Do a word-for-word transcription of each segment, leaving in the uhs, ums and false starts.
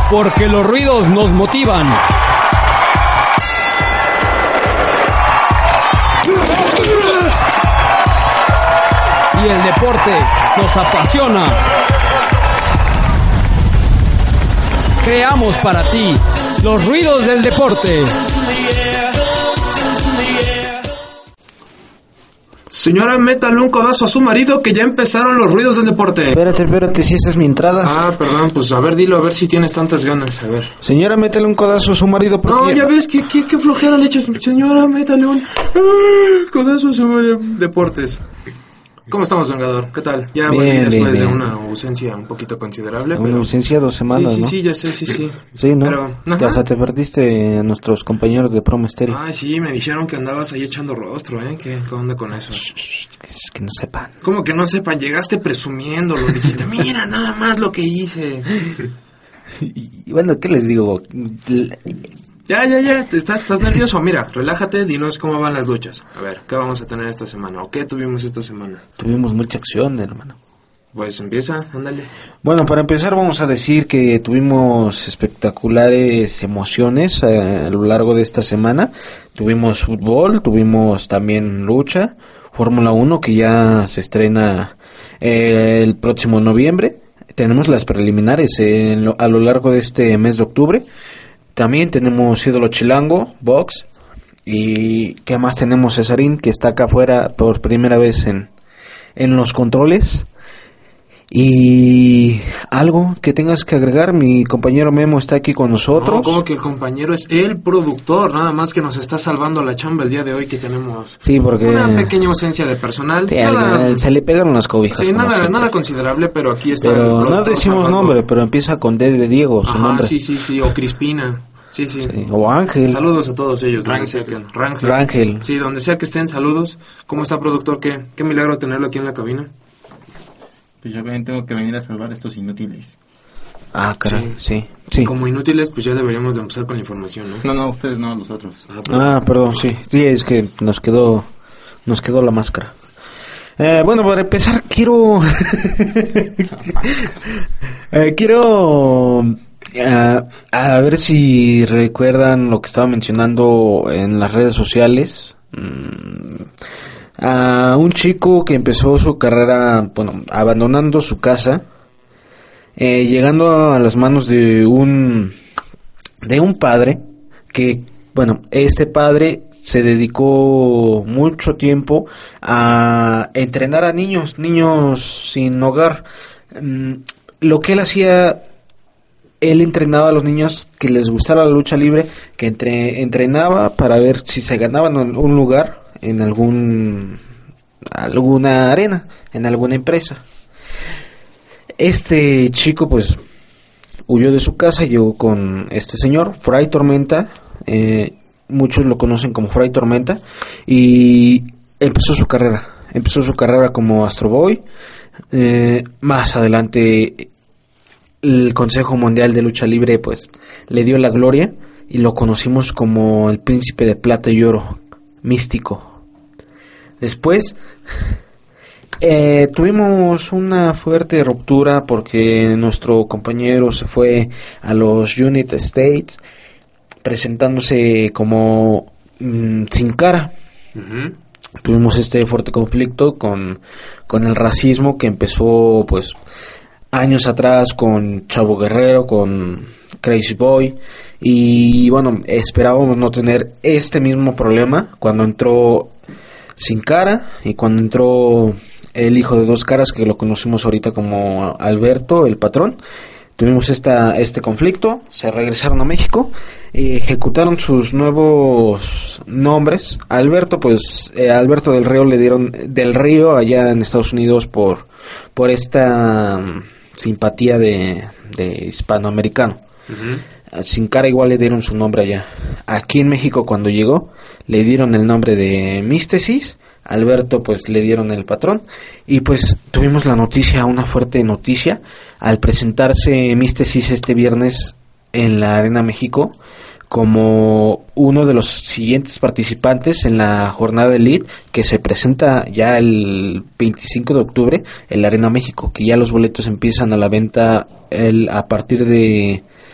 porque los ruidos nos motivan. Y el deporte nos apasiona. Creamos para ti los ruidos del deporte. Señora, métale un codazo a su marido que ya empezaron los ruidos del deporte. Espérate, espérate, si esta es mi entrada. Ah, perdón, pues a ver, dilo, a ver si tienes tantas ganas, a ver. Señora, métale un codazo a su marido porque... No, ya ves, qué, qué, qué flojera le echas. Señora, métale un codazo a su marido. Deportes. ¿Cómo estamos, Vengador? ¿Qué tal? Ya bien, volví después bien, bien. de una ausencia un poquito considerable. Una pero... ausencia dos semanas, sí, sí, ¿no? Sí, ya sé, sí, sí. Sí, ¿no? Pero, ya hasta te perdiste a nuestros compañeros de Promo Estéreo. Ay, sí, me dijeron que andabas ahí echando rostro, ¿eh? ¿Qué, qué onda con eso? Shh, shh, que, que no sepan. ¿Cómo que no sepan? Llegaste presumiéndolo. Dijiste, mira nada más lo que hice. Y bueno, ¿qué les digo? Ya, ya, ya, ¿Estás, ¿estás nervioso? Mira, relájate, dinos cómo van las luchas. A ver, ¿qué vamos a tener esta semana? ¿O qué tuvimos esta semana? Tuvimos mucha acción, hermano. Pues empieza, ándale. Bueno, para empezar vamos a decir que tuvimos espectaculares emociones a, a lo largo de esta semana. Tuvimos fútbol, tuvimos también lucha, Fórmula uno que ya se estrena eh, el próximo noviembre. Tenemos las preliminares eh, en lo, a lo largo de este mes de octubre. También tenemos ídolo chilango, box, y ¿qué más tenemos, Cesarín? Que está acá afuera por primera vez en, en los controles. Y algo que tengas que agregar, mi compañero Memo está aquí con nosotros. No, como que el compañero es el productor, nada más que nos está salvando la chamba el día de hoy que tenemos. Sí, porque una pequeña ausencia de personal. Sí, nada, se le pegaron las cobijas. Sí, nada, nada considerable, pero aquí está pero el productor. No decimos salvando. nombre, pero empieza con D de Diego, su Ajá, nombre. sí, sí, sí, o Crispina. Sí, sí, sí. O Ángel. Saludos a todos ellos. Donde sea que, Rangel. Rangel. Sí, donde sea que estén, saludos. ¿Cómo está, productor? Qué, qué milagro tenerlo aquí en la cabina. Pues yo también tengo que venir a salvar a estos inútiles. Ah, caray, sí, sí. sí. Como inútiles, pues ya deberíamos de empezar con la información, ¿no? No, no, ustedes no, los otros. Ah, perdón. Ah, perdón, sí. Sí, es que nos quedó, nos quedó la máscara. Eh, bueno, para empezar, quiero... eh, quiero... Uh, a ver si recuerdan lo que estaba mencionando en las redes sociales. Mm, a un chico que empezó su carrera, bueno, abandonando su casa, eh, llegando a las manos de un de un padre que, bueno, este padre se dedicó mucho tiempo a entrenar a niños, niños sin hogar. Mm, lo que él hacía, él entrenaba a los niños que les gustara la lucha libre, que entre, entrenaba para ver si se ganaban un lugar en algún alguna arena, en alguna empresa. Este chico pues huyó de su casa, llegó con este señor, Fray Tormenta, eh, muchos lo conocen como Fray Tormenta, y empezó su carrera, empezó su carrera como Astro Boy. Eh, más adelante el Consejo Mundial de Lucha Libre pues le dio la gloria y lo conocimos como el Príncipe de Plata y Oro, Místico. Después eh, tuvimos una fuerte ruptura porque nuestro compañero se fue a los United States presentándose como mmm, Sin Cara. Uh-huh. Tuvimos este fuerte conflicto con, con el racismo que empezó pues años atrás con Chavo Guerrero, con Crazy Boy, y bueno, esperábamos no tener este mismo problema cuando entró Sin Cara y cuando entró el hijo de dos caras, que lo conocemos ahorita como Alberto, el patrón. Tuvimos esta, este conflicto, se regresaron a México, eh, ejecutaron sus nuevos nombres. Alberto, pues, eh, Alberto del Río le dieron, del Río allá en Estados Unidos por, por esta um, simpatía de, de hispanoamericano. Uh-huh. Sin Cara igual le dieron su nombre allá. Aquí en México cuando llegó, le dieron el nombre de Místesis. Alberto pues le dieron el patrón y pues tuvimos la noticia, una fuerte noticia al presentarse Místesis este viernes en la Arena México como uno de los siguientes participantes en la jornada Elite que se presenta ya el veinticinco de octubre en la Arena México, que ya los boletos empiezan a la venta el, a partir de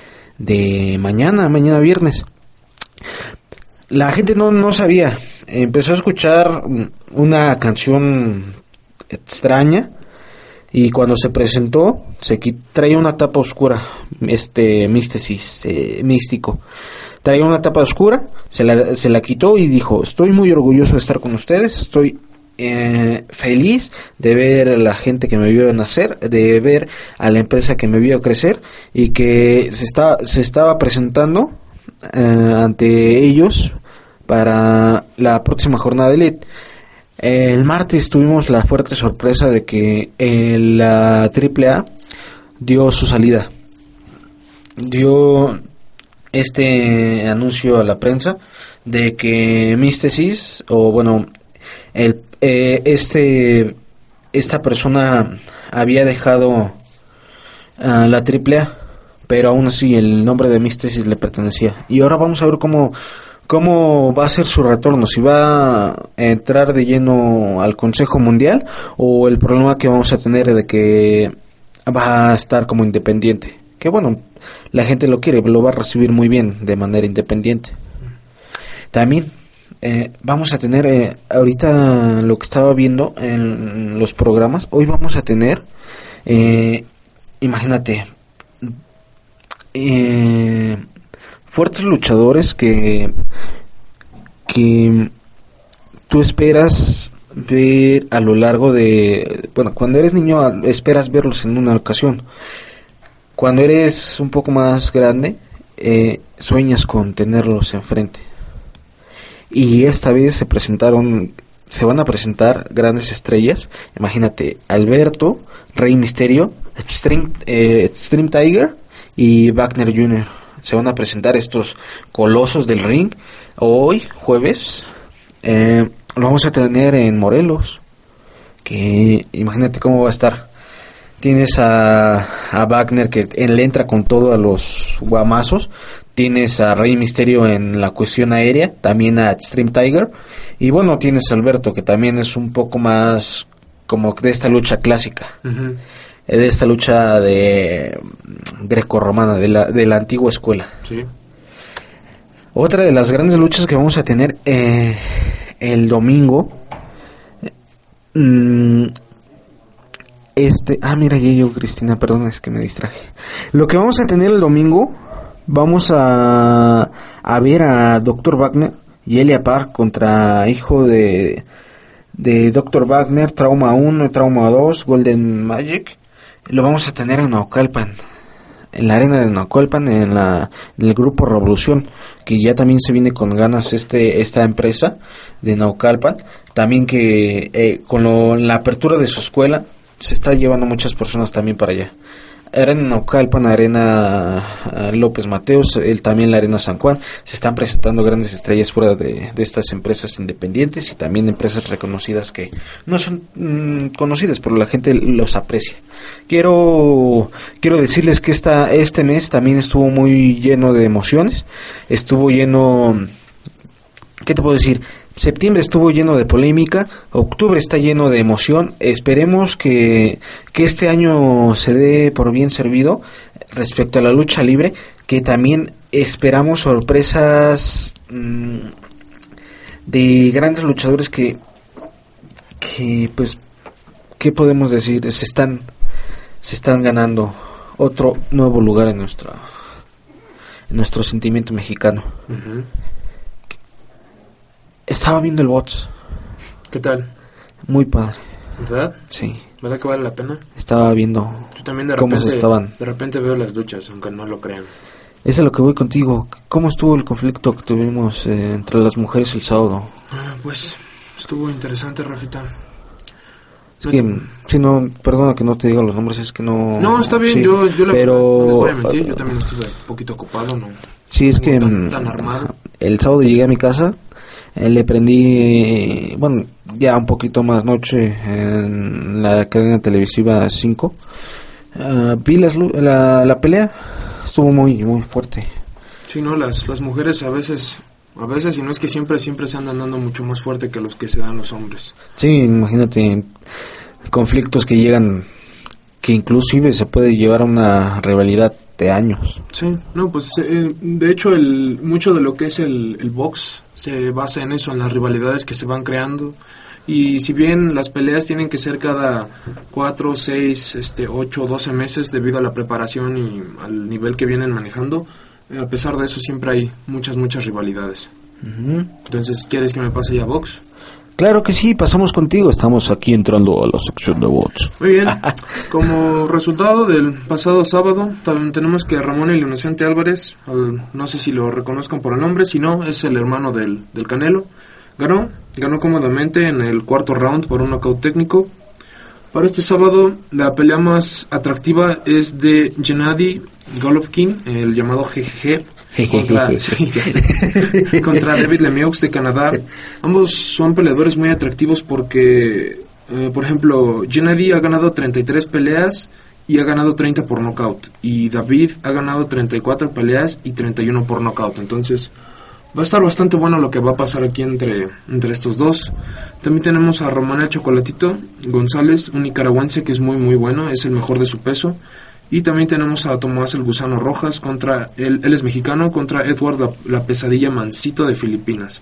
de mañana, mañana viernes. La gente no, no sabía, empezó a escuchar una canción extraña y cuando se presentó se quit- traía una tapa oscura, este místesis, eh, místico. Traía una tapa oscura, se la, se la quitó y dijo, estoy muy orgulloso de estar con ustedes, estoy eh, feliz de ver a la gente que me vio nacer, de ver a la empresa que me vio crecer y que se, está, se estaba presentando eh, ante ellos para la próxima jornada de Elite. El martes tuvimos la fuerte sorpresa de que eh, la triple A dio su salida. Dio este anuncio a la prensa de que Místesis, o bueno, el, eh, este esta persona había dejado uh, la triple A, pero aún así el nombre de Místesis le pertenecía. Y ahora vamos a ver cómo cómo va a ser su retorno, si va a entrar de lleno al Consejo Mundial o el problema que vamos a tener de que va a estar como independiente. Que bueno, la gente lo quiere, lo va a recibir muy bien de manera independiente. También eh, vamos a tener, eh, ahorita lo que estaba viendo en los programas, hoy vamos a tener, eh, imagínate, eh, fuertes luchadores que, que tú esperas ver a lo largo de, bueno, cuando eres niño esperas verlos en una ocasión. Cuando eres un poco más grande, eh, sueñas con tenerlos enfrente. Y esta vez se presentaron, se van a presentar grandes estrellas. Imagínate, Alberto, Rey Misterio, Extreme, eh, Extreme Tiger y Wagner junior Se van a presentar estos colosos del ring. Hoy, jueves, eh, lo vamos a tener en Morelos. Que imagínate cómo va a estar. Tienes a, a Wagner que él entra con todo a los guamazos. Tienes a Rey Misterio en la cuestión aérea. También a Extreme Tiger. Y bueno, tienes a Alberto que también es un poco más como de esta lucha clásica. Uh-huh. De esta lucha de greco-romana, de la, de la antigua escuela. Sí. Otra de las grandes luchas que vamos a tener eh, el domingo. Mmm, Este, ah, mira, yo, Cristina, perdón, es que me distraje. Lo que vamos a tener el domingo, vamos a, a ver a doctor Wagner y Elia Park contra hijo de, de doctor Wagner, Trauma uno, Trauma dos, Golden Magic. Lo vamos a tener en Naucalpan, en la arena de Naucalpan, en la, en el grupo Revolución, que ya también se viene con ganas este, esta empresa de Naucalpan. También que, eh, con lo, la apertura de su escuela, se está llevando muchas personas también para allá. Arena Naucalpan, Arena López Mateos, él también la Arena San Juan. Se están presentando grandes estrellas fuera de, de estas empresas independientes y también empresas reconocidas que no son mmm, conocidas, pero la gente los aprecia. Quiero quiero decirles que esta este mes también estuvo muy lleno de emociones. Estuvo lleno, ¿qué te puedo decir? Septiembre estuvo lleno de polémica, octubre está lleno de emoción. Esperemos que, que este año se dé por bien servido respecto a la lucha libre, que también esperamos sorpresas mmm, de grandes luchadores que, que pues, ¿qué podemos decir? Se están, se están ganando otro nuevo lugar en nuestra, en nuestro sentimiento mexicano. Uh-huh. Estaba viendo el bots. ¿Qué tal? Muy padre. ¿Verdad? Sí. ¿Verdad que vale la pena? Estaba viendo Yo también de cómo repente, se estaban. De repente veo las luchas, aunque no lo crean. Es a lo que voy contigo. ¿Cómo estuvo el conflicto que tuvimos eh, entre las mujeres el sábado? Ah, pues estuvo interesante, Rafita. Es que, te... si no, perdona que no te diga los nombres, es que no... No, está bien, sí, yo, yo la pero... no les voy a mentir, yo también estuve un poquito ocupado, ¿no? Sí, es que tan, tan armado. El sábado llegué a mi casa, eh, le prendí, bueno, ya un poquito más noche en la cadena televisiva cinco, uh, vi las, la, la pelea, estuvo muy, muy fuerte. Sí, no, las, las mujeres a veces... A veces, y no es que siempre, siempre se andan dando mucho más fuerte que los que se dan los hombres. Sí, imagínate, conflictos que llegan, que inclusive se puede llevar a una rivalidad siete años. Sí, no, pues eh, de hecho el mucho de lo que es el, el box se basa en eso, en las rivalidades que se van creando. Y si bien las peleas tienen que ser cada cuatro, seis, este, ocho, doce meses debido a la preparación y al nivel que vienen manejando, eh, a pesar de eso siempre hay muchas, muchas rivalidades. Uh-huh. Entonces, ¿quieres que me pase ya a box? Claro que sí, pasamos contigo, estamos aquí entrando a la sección de box. Muy bien, como resultado del pasado sábado, también tenemos que Ramón El Inocente Álvarez, al, no sé si lo reconozcan por el nombre, si no, es el hermano del, del Canelo. Ganó, ganó cómodamente en el cuarto round por un knockout técnico. Para este sábado, la pelea más atractiva es de Gennady Golovkin, el llamado G G G, contra, sí, ya sé, contra David Lemieux de Canadá. Ambos son peleadores muy atractivos porque, eh, por ejemplo, Gennady ha ganado treinta y tres peleas y ha ganado treinta por knockout. Y David ha ganado treinta y cuatro peleas y treinta y uno por knockout. Entonces va a estar bastante bueno lo que va a pasar aquí entre, entre estos dos. También tenemos a Román El Chocolatito González, un nicaragüense que es muy muy bueno, es el mejor de su peso. Y también tenemos a Tomás El Gusano Rojas, contra él, él es mexicano, contra Edward la, la Pesadilla Mancito de Filipinas.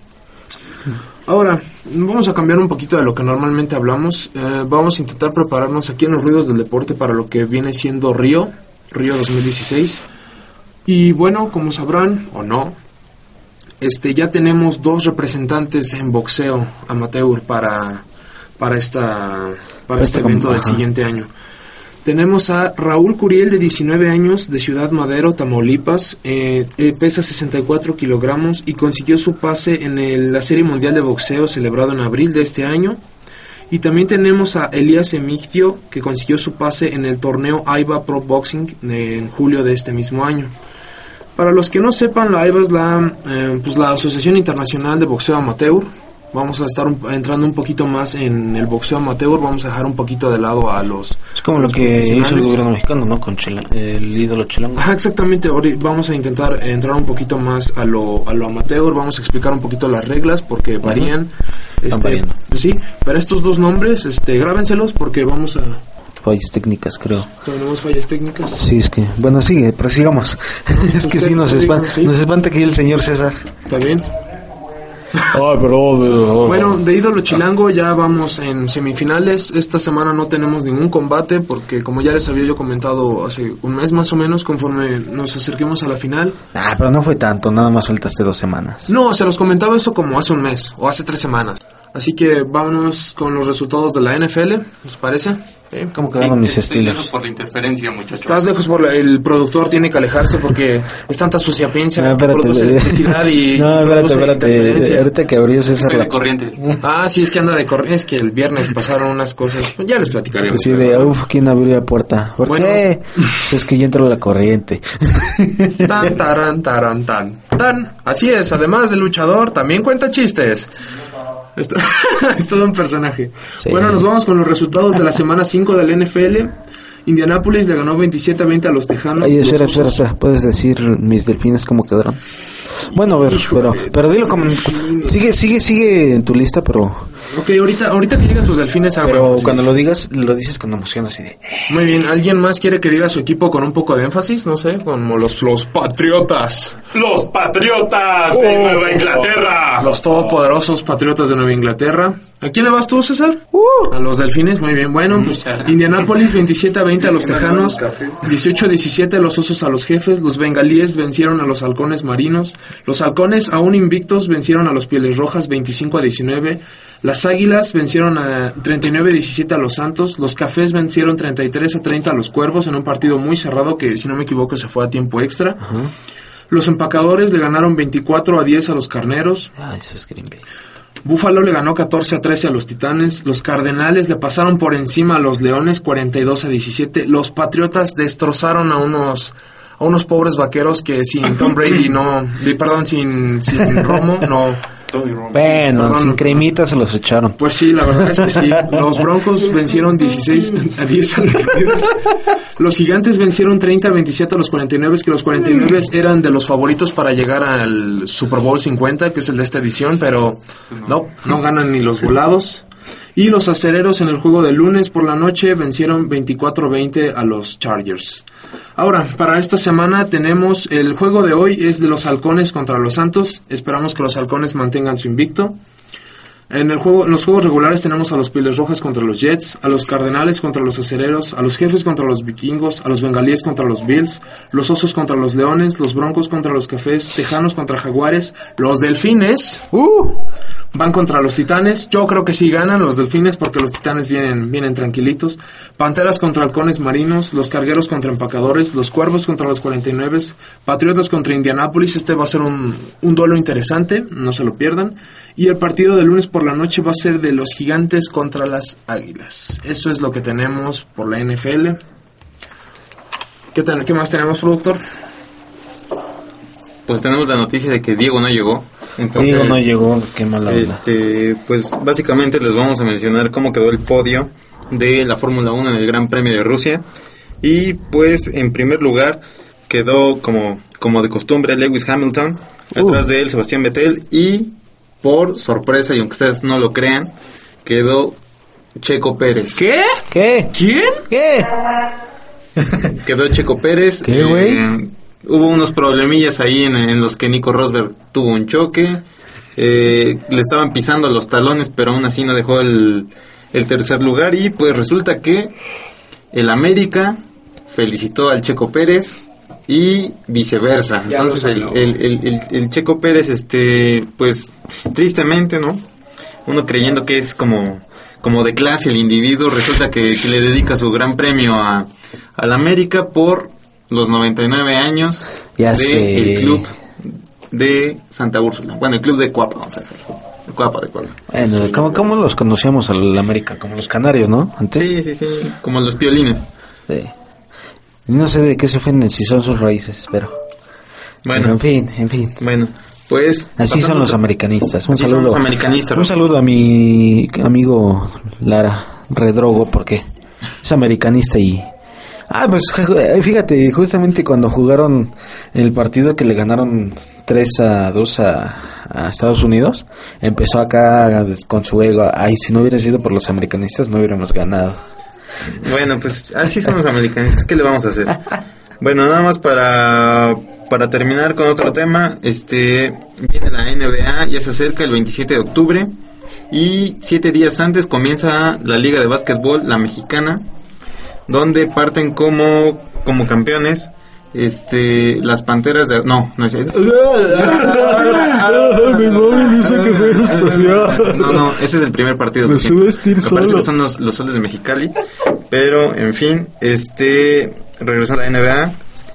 Ahora, vamos a cambiar un poquito de lo que normalmente hablamos. Eh, vamos a intentar prepararnos aquí en los Ruidos del Deporte para lo que viene siendo Río, Río dos mil dieciséis. Y bueno, como sabrán o no, Este, ya tenemos dos representantes en boxeo amateur para, para, esta, para este, este evento como, del ajá. siguiente año. Tenemos a Raúl Curiel, de diecinueve años, de Ciudad Madero, Tamaulipas, eh, eh, pesa sesenta y cuatro kilogramos y consiguió su pase en el, la Serie Mundial de Boxeo celebrado en abril de este año. Y también tenemos a Elías Emigdio, que consiguió su pase en el torneo A I B A Pro Boxing eh, en julio de este mismo año. Para los que no sepan, la A I B A es la, eh, pues la Asociación Internacional de Boxeo Amateur. Vamos a estar un, entrando un poquito más en el boxeo amateur. Vamos a dejar un poquito de lado a los... Es como lo que hizo el gobierno mexicano, ¿no? Con Chila, el ídolo chilango. Ah, exactamente. Vamos a intentar entrar un poquito más a lo, a lo amateur. Vamos a explicar un poquito las reglas porque uh-huh. varían. Este, pues sí, para estos dos nombres, este, grábenselos porque vamos a... Fallas técnicas, creo. ¿Tenemos fallas técnicas? Sí, es que... Bueno, sigue, prosigamos. Es que sí nos, espan, sí nos espanta aquí el señor César. ¿Está bien? Ay, perdón. Bueno, de ídolo chilango ya vamos en semifinales. Esta semana no tenemos ningún combate porque, como ya les había yo comentado hace un mes más o menos, conforme nos acerquemos a la final. Ah, pero no fue tanto, nada más faltaste dos semanas. No, se los comentaba eso como hace un mes o hace tres semanas. Así que vámonos con los resultados de la N F L, ¿les parece? ¿Eh? ¿Cómo quedaron sí, mis estilos? Lejos por la interferencia, muchachos. Estás lejos por la, el productor tiene que alejarse porque es tanta suciapencia, no, espérate, produce electricidad y no, espérate, espérate, ahorita que abrió César la corriente. Ah, sí, es que anda de corriente, es que el viernes pasaron unas cosas, ya les platicaremos. Sí, de uff, ¿quién abrió la puerta? ¿Por bueno, qué? Pues es que ya entró la corriente. Tan, taran, taran, tan, tan. Así es, además de luchador, también cuenta chistes. Esto, es todo un personaje. Sí. Bueno, nos vamos con los resultados de la semana cinco del N F L. Indianapolis le ganó veintisiete a veinte a los Tejanos. Ay, espera, espera, espera. ¿Puedes decir mis delfines cómo quedaron? Bueno, a ver, pero, pero dilo como... Sigue, sigue, sigue en tu lista, pero... Ok, ahorita, ahorita que lleguen tus delfines... Pero énfasis. Cuando lo digas, lo dices con emoción así de... Muy bien, ¿alguien más quiere que diga su equipo con un poco de énfasis? No sé, como los, los Patriotas. ¡Los Patriotas de oh, Nueva Inglaterra! Los todopoderosos Patriotas de Nueva Inglaterra. ¿A quién le vas tú, César? Uh, a los Delfines, muy bien. Bueno, pues Indianapolis veintisiete a veinte a los Tejanos, dieciocho a diecisiete a los Osos a los Jefes, los Bengalíes vencieron a los Halcones Marinos, los Halcones aún invictos vencieron a los Pieles Rojas veinticinco a diecinueve, las Águilas vencieron a treinta y nueve a diecisiete a los Santos, los Cafés vencieron treinta y tres a treinta a los Cuervos en un partido muy cerrado que, si no me equivoco, se fue a tiempo extra. Uh-huh. Los Empacadores le ganaron veinticuatro a diez a los Carneros. Ah, eso es Green Bay. Búfalo le ganó catorce a trece a los Titanes. Los Cardenales le pasaron por encima a los Leones cuarenta y dos a diecisiete. Los Patriotas destrozaron a unos a unos pobres vaqueros que sin Tom Brady no, perdón, sin sin Romo no. Bueno, perdón, sin cremita se los echaron. Pues sí, la verdad es que sí. Los Broncos vencieron dieciséis a diez a los Raiders. Los Gigantes vencieron treinta a veintisiete a los cuarenta y nueve, que los cuarenta y nueve eran de los favoritos para llegar al Super Bowl cincuenta, que es el de esta edición, pero no, no ganan ni los volados. Y los Acereros en el juego del lunes por la noche vencieron veinticuatro a veinte a los Chargers. Ahora, para esta semana tenemos el juego de hoy es de los Halcones contra los Santos. Esperamos que los Halcones mantengan su invicto. En el juego, en los juegos regulares tenemos a los Pieles Rojas contra los Jets, a los Cardenales contra los Acereros, a los Jefes contra los Vikingos, a los Bengalíes contra los Bills, los Osos contra los Leones, los Broncos contra los Cafés, Tejanos contra Jaguares, los Delfines uh, van contra los Titanes. Yo creo que sí ganan los Delfines porque los Titanes vienen, vienen tranquilitos. Panteras contra Halcones Marinos, los Cargueros contra Empacadores, los Cuervos contra los cuarenta y nueve, Patriotas contra Indianápolis. Este va a ser un, un duelo interesante, no se lo pierdan. Y el partido de lunes por la noche va a ser de los Gigantes contra las Águilas. Eso es lo que tenemos por la N F L. ¿Qué, ten- qué más tenemos, productor? Pues tenemos la noticia de que Diego no llegó. Entonces, Diego no llegó, qué mala onda. Este, pues básicamente les vamos a mencionar cómo quedó el podio de la Fórmula uno en el Gran Premio de Rusia. Y pues en primer lugar quedó como, como de costumbre Lewis Hamilton. Uh. Atrás de él Sebastián Vettel y... por sorpresa, y aunque ustedes no lo crean, quedó Checo Pérez. ¿Qué? ¿Qué? ¿Quién? ¿Qué? Quedó Checo Pérez. ¿Qué, güey? Eh, hubo unos problemillas ahí en, en los que Nico Rosberg tuvo un choque. Eh, le estaban pisando los talones, pero aún así no dejó el, el tercer lugar. Y pues resulta que el América felicitó al Checo Pérez y viceversa. Ya Entonces el, el, el, el, el Checo Pérez, este, pues tristemente, ¿no? Uno creyendo que es como, como de clase el individuo, resulta que, que le dedica su gran premio a al América por los noventa y nueve años Ya de sé. el club de Santa Úrsula. Bueno, el club de Cuapa, vamos a ver. De Cuapa, de Cuapa. Bueno, ¿cómo, cómo los conocíamos al América? Como los canarios, ¿no? Antes. Sí, sí, sí, como los piolines. Sí. No sé de qué se ofenden, si son sus raíces, pero... Bueno, pero en fin, en fin. bueno, pues... Así pasando son los a- americanistas. Un Así son saludo. los americanistas, Un Rafa. saludo a mi amigo Lara Redrogo, porque es americanista y... Ah, pues fíjate, justamente cuando jugaron el partido que le ganaron tres a dos a, a Estados Unidos, empezó acá con su ego. Ay, si no hubiera sido por los americanistas no hubiéramos ganado. Bueno, pues así son los americanistas. ¿Qué le vamos a hacer? Bueno, nada más para para terminar con otro tema. Este viene la N B A, ya se acerca el veintisiete de octubre y siete días antes comienza la Liga de Básquetbol, la mexicana, donde parten como como campeones este las Panteras de no no es no no ese es el primer partido. Me lo siento. subes ir Me parece solo. que son los, los Soles de Mexicali, pero en fin, este regresando a la N B A,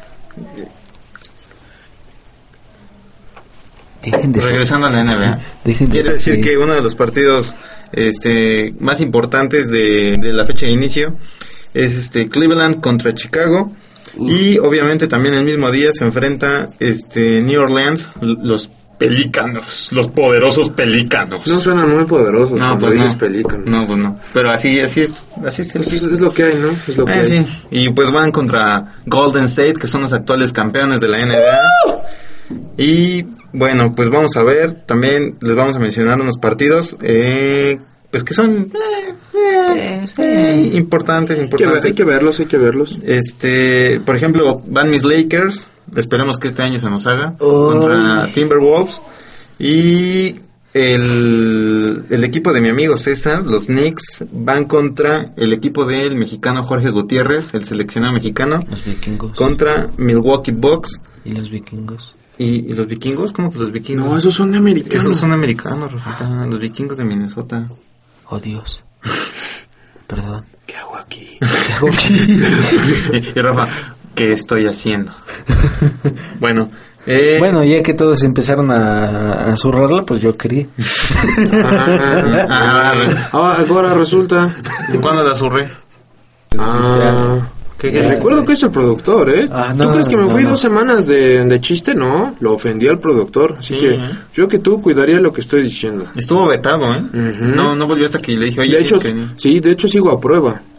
Dejen de regresando a la N B A, Dejen de quiero decir sí. que uno de los partidos este más importantes de, de la fecha de inicio es este Cleveland contra Chicago. Y obviamente también el mismo día se enfrenta este New Orleans, l- los Pelícanos, los poderosos pelícanos. No suenan muy poderosos no, cuando pues dices no. pelícano. No, pues no. Pero así así es, así es el Pues es, es lo que hay, ¿no? Es lo que Eh, hay. sí. Y pues van contra Golden State, que son los actuales campeones de la N B A. Y bueno, pues vamos a ver, también les vamos a mencionar unos partidos eh, pues que son eh, eh, eh, importantes, Hay que, ver- importantes. hay que verlos, hay que verlos. Este, por ejemplo, van mis Lakers, esperemos que este año se nos haga, Oh. contra Timberwolves. Y el, el equipo de mi amigo César, los Knicks, van contra el equipo del mexicano Jorge Gutiérrez, el seleccionado mexicano, Los vikingos. contra Milwaukee Bucks. ¿Y los vikingos? ¿Y, y los vikingos? ¿Cómo que los vikingos? No, esos son de americanos. Esos son americanos, Rafita, los vikingos de Minnesota. Oh, Dios. Perdón. ¿Qué hago aquí? ¿Qué hago aquí? Y, y Rafa, ¿qué estoy haciendo? Bueno, eh, Bueno, ya que todos empezaron a, a zurrarla, pues yo quería. Ah, ah, ah, ahora resulta. ¿cuándo la zurré? Ah, ¿Qué, que qué? recuerdo que es el productor, ¿eh? Ah, no, ¿Tú crees que me no, fui no. dos semanas de, de chiste? No, lo ofendí al productor. Así Sí, que ¿eh? yo que tú cuidaría lo que estoy diciendo. Estuvo vetado, ¿eh? Ujú. No, no volvió hasta que le dije, oye, De hecho, tienes que venir. sí, de hecho sigo a prueba.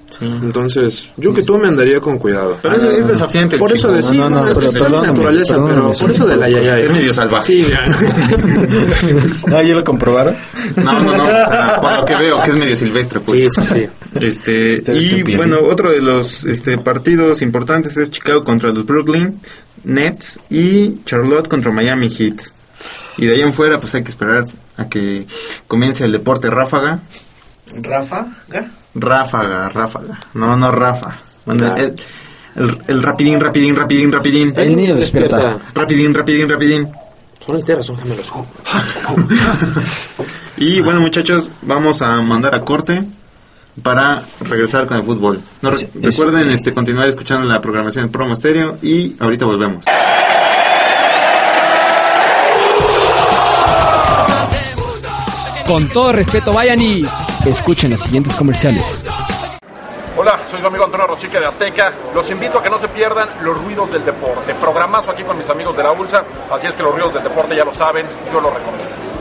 Sí. Entonces, yo que tú me andaría con cuidado. Pero ah, es, es desafiante. Por eso de sí, no, no, no, es pero, pero, naturaleza, perdón, pero por eso de la yayay. Es medio salvaje. Sí, ¿Ah, ya lo comprobaron? No, no, no. O sea, por lo que veo, que es medio silvestre, pues. Sí, sí, sí. Este, y bueno, otro de los este, partidos importantes es Chicago contra los Brooklyn Nets y Charlotte contra Miami Heat. Y de ahí en fuera, pues hay que esperar a que comience el deporte ráfaga. ¿Ráfaga? Ráfaga, ráfaga. No, no, Rafa. Bueno, el, el, el rapidín, rapidín, rapidín, rapidín. El niño despierta. Rapidín, rapidín, rapidín. Son alteras, son gemelos. Y bueno, muchachos, vamos a mandar a corte para regresar con el fútbol. No, sí, recuerden este, continuar escuchando la programación en Promo Stereo y ahorita volvemos. Con todo respeto, vayan y escuchen los siguientes comerciales. Hola, soy su amigo Antonio Rosique de Azteca. Los invito a que no se pierdan los ruidos del deporte. Programazo aquí con mis amigos de la U L S A. Así es que los ruidos del deporte ya lo saben, yo lo recomiendo.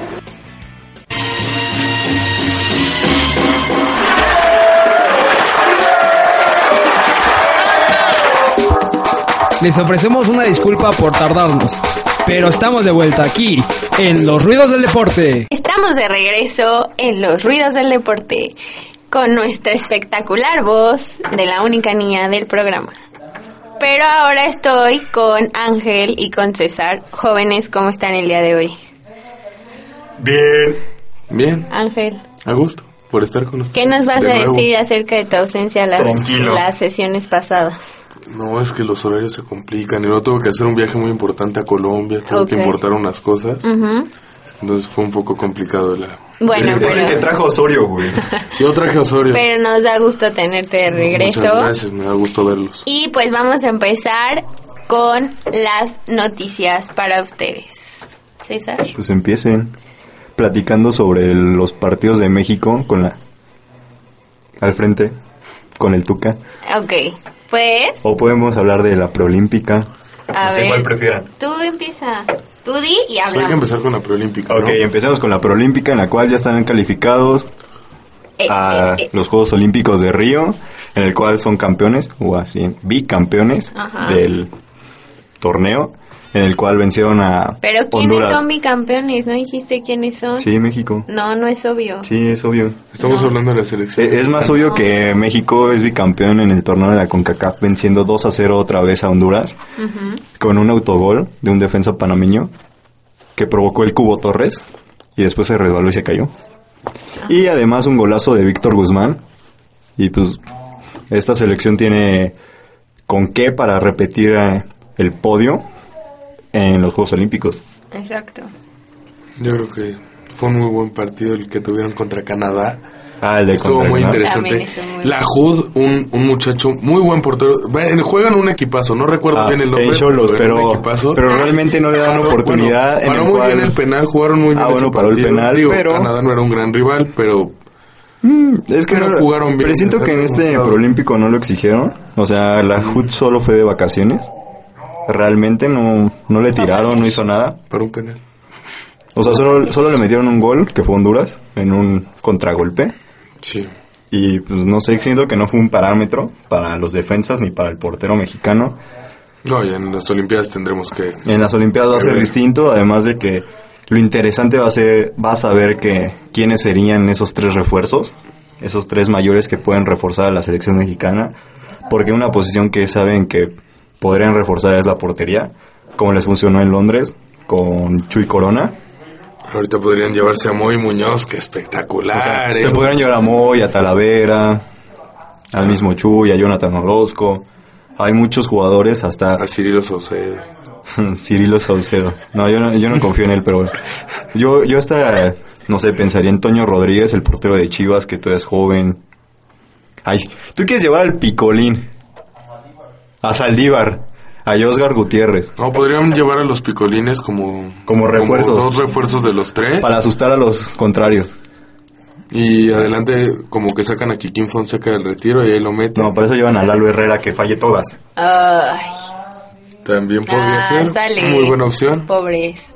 Les ofrecemos una disculpa por tardarnos, pero estamos de vuelta aquí en Los Ruidos del Deporte. Estamos de regreso en Los Ruidos del Deporte con nuestra espectacular voz de la única niña del programa. Pero ahora estoy con Ángel y con César. Jóvenes, ¿cómo están el día de hoy? Bien. Bien. Ángel. A gusto por estar con ustedes. ¿Qué nos vas de a nuevo. decir acerca de tu ausencia las, las sesiones pasadas? No, es que los horarios se complican y luego tuve que hacer un viaje muy importante a Colombia, tuve okay. que importar unas cosas, uh-huh. entonces fue un poco complicado la... Bueno, es pero... el que trajo Osorio, güey. Yo traje Osorio. Pero nos da gusto tenerte de regreso. Muchas gracias, me da gusto verlos. Y pues vamos a empezar con las noticias para ustedes. César. Pues empiecen platicando sobre los partidos de México con la... al frente, con el Tuca. Ok. Pues... O podemos hablar de la preolímpica. A no sé ver, cuál prefieran. Tú empieza. Tú di y hablamos. Pues hay que empezar con la preolímpica, Ok, ¿no? empecemos con la preolímpica, en la cual ya están calificados eh, a eh, eh. los Juegos Olímpicos de Río, en el cual son campeones, o así, bicampeones Ajá. del torneo, en el cual vencieron a Pero ¿quiénes Honduras. son bicampeones? ¿No dijiste quiénes son? Sí, México. No, no es obvio. Sí, es obvio. Estamos No. hablando de la selección. Eh, Es más obvio que México es bicampeón en el torneo de la CONCACAF, venciendo dos a cero otra vez a Honduras, Uh-huh. con un autogol de un defensa panameño que provocó el Cubo Torres y después se resbaló y se cayó. Y además un golazo de Víctor Guzmán. Y pues esta selección tiene con qué para repetir eh, el podio en los Juegos Olímpicos. Exacto. Yo creo que fue un muy buen partido el que tuvieron contra Canadá. Ah, el de Estuvo contra muy Canadá. interesante. También estuvo muy La Jud, un, un muchacho muy buen portero. Bueno, juegan un equipazo, no recuerdo Ah, bien el nombre. en Cholos, era un pero, equipazo. pero realmente no le dan Bueno, oportunidad. bueno, en paró el muy cual... bien el penal, jugaron muy bien Ah, ese bueno, paró el partido. penal, Digo, pero- Canadá no era un gran rival, pero... Es que Pero no, jugaron bien, pero siento que en este demostrado. preolímpico no lo exigieron. O sea, la J U D solo fue de vacaciones. Realmente no, no le tiraron, no hizo nada. Para un penal. O sea, solo, solo le metieron un gol, que fue Honduras, en un contragolpe. Sí. Y pues no sé, siento que no fue un parámetro para los defensas ni para el portero mexicano. No, y en las Olimpiadas tendremos que... En las Olimpiadas va a ser Pero- distinto, además de que lo interesante va a ser, va a saber que quiénes serían esos tres refuerzos, esos tres mayores que pueden reforzar a la selección mexicana, porque una posición que saben que podrían reforzar es la portería, como les funcionó en Londres con Chuy Corona. Ahorita podrían llevarse a Moy Muñoz, que espectacular. O sea, ¿eh? se podrían llevar a Moy, a Talavera, al mismo Chuy, a Jonathan Orozco. Hay muchos jugadores, hasta A Cirilo Saucedo. Cirilo Saucedo. No, yo no, yo no confío en él, pero yo, yo hasta, no sé, pensaría en Toño Rodríguez, el portero de Chivas, que todavía es joven. Ay, tú quieres llevar al Picolín, a Saldívar, a Osgar Gutiérrez, No, podrían llevar a los picolines como... Como refuerzos. dos refuerzos de los tres. para asustar a los contrarios. Y adelante como que sacan a Kikín Fonseca del retiro y ahí lo meten. No, para eso llevan a Lalo Herrera, que falle todas. Ay, También podría ah, ser. sale. Muy buena opción. Pobres.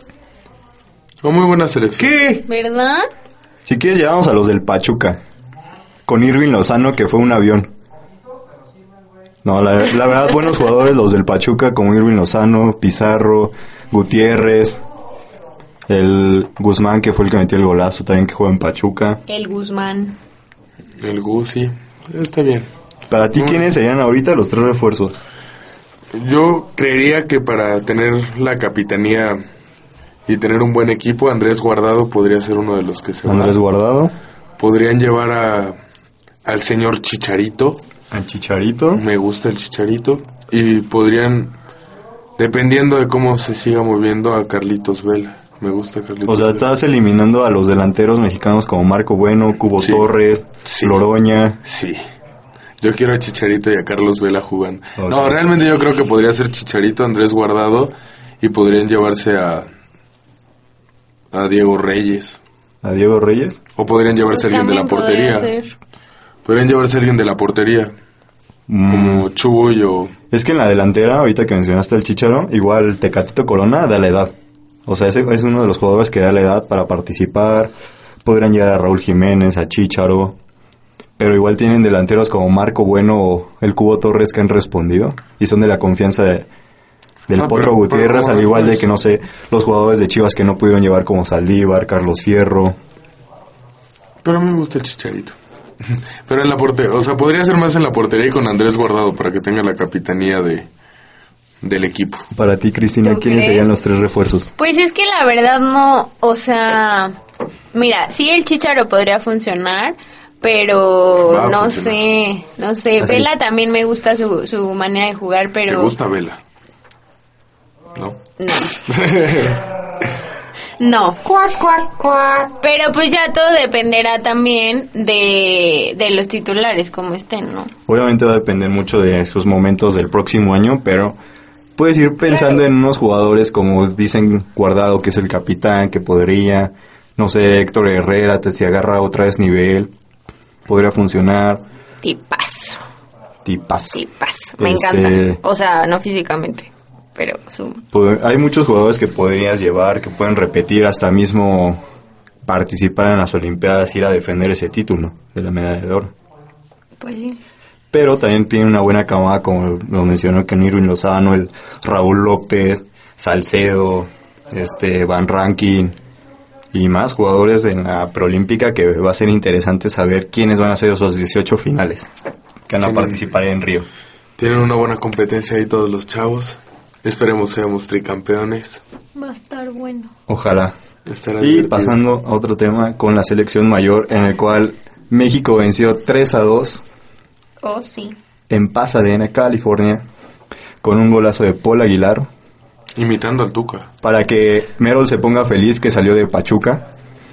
O muy buena selección. ¿Qué? ¿Verdad? Si quieres llevamos a los del Pachuca, con Irving Lozano, que fue un avión. No, la, la verdad, buenos jugadores los del Pachuca, como Irving Lozano, Pizarro, Gutiérrez, el Guzmán, que fue el que metió el golazo, también que juega en Pachuca. El Guzmán. El Gus, sí, está bien. Para ti, ¿quiénes serían ahorita los tres refuerzos? Yo creería que para tener la capitanía y tener un buen equipo, Andrés Guardado podría ser uno de los que se va. Andrés Guardado. Podrían llevar a al señor Chicharito. Al Chicharito. Me gusta el Chicharito. Y podrían, dependiendo de cómo se siga moviendo, a Carlitos Vela. Me gusta Carlitos O sea, Vela. estás eliminando a los delanteros mexicanos como Marco Bueno, Cubo Sí. Torres, Sí. Loroña. Sí. Yo quiero a Chicharito y a Carlos Vela jugando. Okay. No, realmente yo creo que podría ser Chicharito, Andrés Guardado, y podrían llevarse a a Diego Reyes. ¿A Diego Reyes? O podrían llevarse a Pues alguien de la también podría portería. ser. Podrían llevarse a alguien de la portería. Mm. Como Chuy o... Es que en la delantera, ahorita que mencionaste al Chicharo, igual Tecatito Corona da la edad. O sea, ese es uno de los jugadores que da la edad para participar. Podrían llegar a Raúl Jiménez, a Chicharo. Pero igual tienen delanteros como Marco Bueno o el Cubo Torres que han respondido. Y son de la confianza de, del Ah, Potro pero- Gutiérrez, pero al igual de pues- que, no sé, los jugadores de Chivas que no pudieron llevar como Saldívar, Carlos Fierro. Pero a mí me gusta el Chicharito. Pero en la portería, o sea, podría ser más en la portería y con Andrés Guardado para que tenga la capitanía de del equipo. Para ti, Cristina, ¿Tú ¿quiénes crees? serían los tres refuerzos? Pues es que la verdad no, o sea, mira, sí el Chícharo podría funcionar, pero Va a no funcionar. sé, no sé, Así. Vela también me gusta su, su manera de jugar, pero... ¿Te gusta Vela? ¿No? No. No. Pero pues ya todo dependerá también de, de los titulares, como estén, ¿no? Obviamente va a depender mucho de sus momentos del próximo año, pero puedes ir pensando en unos jugadores como dicen Guardado, que es el capitán, que podría, no sé, Héctor Herrera, te, si agarra otra vez nivel, podría funcionar. Tipazo, Tipazo. tipazo. Me Este- encanta. O sea, no físicamente, pero su... Pod- Hay muchos jugadores que podrías llevar, que pueden repetir hasta mismo participar en las Olimpiadas, ir a defender ese título de la medalla de oro. Pues sí. Pero también tiene una buena camada, como lo mencionó Ken Irving Lozano, el Raúl López, Salcedo, este Van Rankin y más jugadores en la preolímpica, que va a ser interesante saber quiénes van a ser esos dieciocho finales que van a Tienen- participar en Río. Tienen una buena competencia ahí todos los chavos. Esperemos seamos tricampeones. Va a estar bueno. Ojalá. Estará Y divertido. pasando a otro tema con la selección mayor, en el cual México venció tres a dos Oh, sí. en Pasadena, California, con un golazo de Paul Aguilar, Imitando al Tuca. para que Merol se ponga feliz que salió de Pachuca.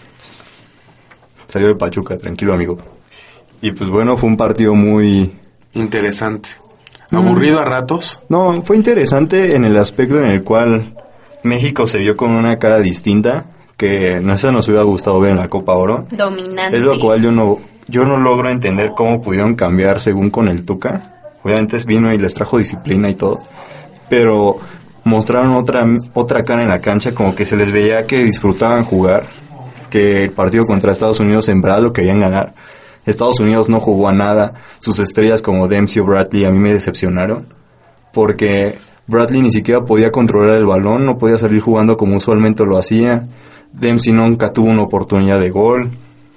Salió de Pachuca, tranquilo amigo. Y pues bueno, fue un partido muy... Interesante. Aburrido a ratos. No, fue interesante en el aspecto en el cual México se vio con una cara distinta, que no sé, nos hubiera gustado ver en la Copa Oro. Dominante. Es lo cual yo no, yo no logro entender cómo pudieron cambiar según con el Tuca. Obviamente vino y les trajo disciplina y todo, pero mostraron otra, otra cara en la cancha, como que se les veía que disfrutaban jugar, que el partido contra Estados Unidos en verdad lo querían ganar. Estados Unidos no jugó a nada, sus estrellas como Dempsey o Bradley a mí me decepcionaron, porque Bradley ni siquiera podía controlar el balón, no podía salir jugando como usualmente lo hacía. Dempsey nunca tuvo una oportunidad de gol.